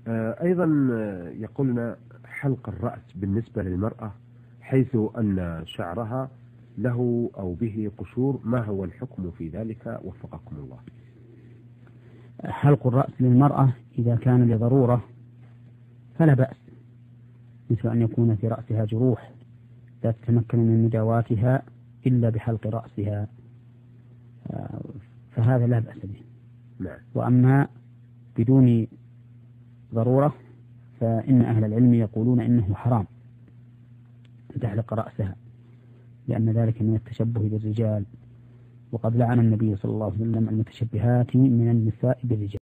أيضا يقولنا حلق الرأس بالنسبة للمرأة حيث أن شعرها له أو به قشور، ما هو الحكم في ذلك وفقكم الله؟ حلق الرأس للمرأة إذا كان لضرورة فلا بأس، مثل أن يكون في رأسها جروح لا تتمكن من مداواتها إلا بحلق رأسها، فهذا لا بأس به. نعم. وأما بدون ضرورة فإن أهل العلم يقولون إنه حرام أن تحلق رأسها، لأن ذلك من التشبه بالرجال، وقد لعن النبي صلى الله عليه وسلم المتشبهات من النساء بالرجال.